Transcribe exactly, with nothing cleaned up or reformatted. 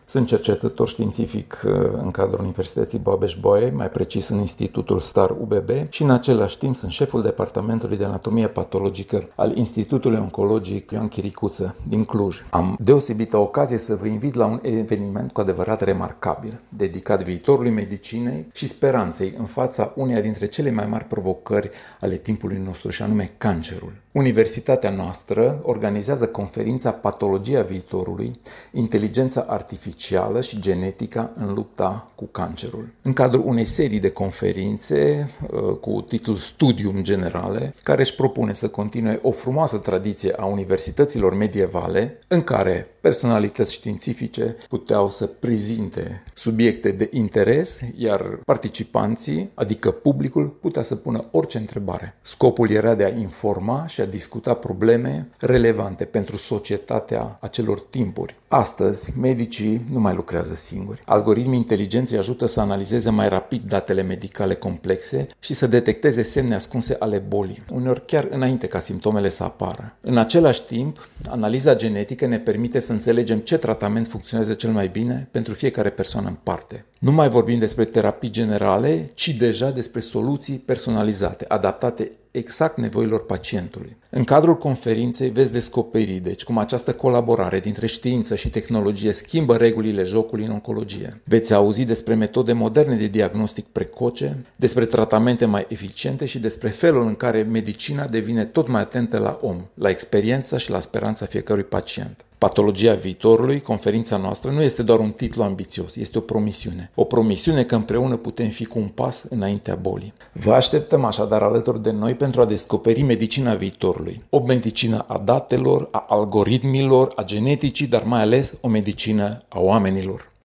Sunt cercetător științific în cadrul Universității Babeș-Bolyai, mai precis în Institutul STAR U B B, și în același timp sunt șeful Departamentului de Anatomie Patologică al Institutului Oncologic Ioan Chiricuță din Cluj. Am deosebită ocazie să vă invit la un eveniment cu adevărat remarcabil, dedicat viitorului medicinei și speranței în fața uneia dintre cele mai mari provocări ale timpului nostru, și anume cancerul. Universitatea noastră organizează conferința Patologia viitorului, inteligența artificială și genetica în lupta cu cancerul. În cadrul unei serii de conferințe cu titlul Studium Generale, care își propune să continue o frumoasă tradiție a universităților medievale, în care personalități științifice puteau să prezinte subiecte de interes, iar participanții, adică publicul, putea să pună orice întrebare. Scopul era de a informa și a discuta probleme relevante pentru societatea acelor timpuri. Astăzi, medicii nu mai lucrează singuri. Algoritmii inteligenței ajută să analizeze mai rapid datele medicale complexe și să detecteze semne ascunse ale bolii, uneori chiar înainte ca simptomele să apară. În același timp, analiza genetică ne permite să înțelegem ce tratament funcționează cel mai bine pentru fiecare persoană în parte. Nu mai vorbim despre terapii generale, ci deja despre soluții personalizate, adaptate exact nevoilor pacientului. În cadrul conferinței veți descoperi, deci, cum această colaborare dintre știință și tehnologie schimbă regulile jocului în oncologie. Veți auzi despre metode moderne de diagnostic precoce, despre tratamente mai eficiente și despre felul în care medicina devine tot mai atentă la om, la experiența și la speranța fiecărui pacient. Patologia viitorului, conferința noastră, nu este doar un titlu ambițios, este o promisiune. O promisiune că împreună putem fi cu un pas înaintea bolii. Vă așteptăm așadar alături de noi pentru a descoperi medicina viitorului. O medicină a datelor, a algoritmilor, a geneticii, dar mai ales o medicină a oamenilor.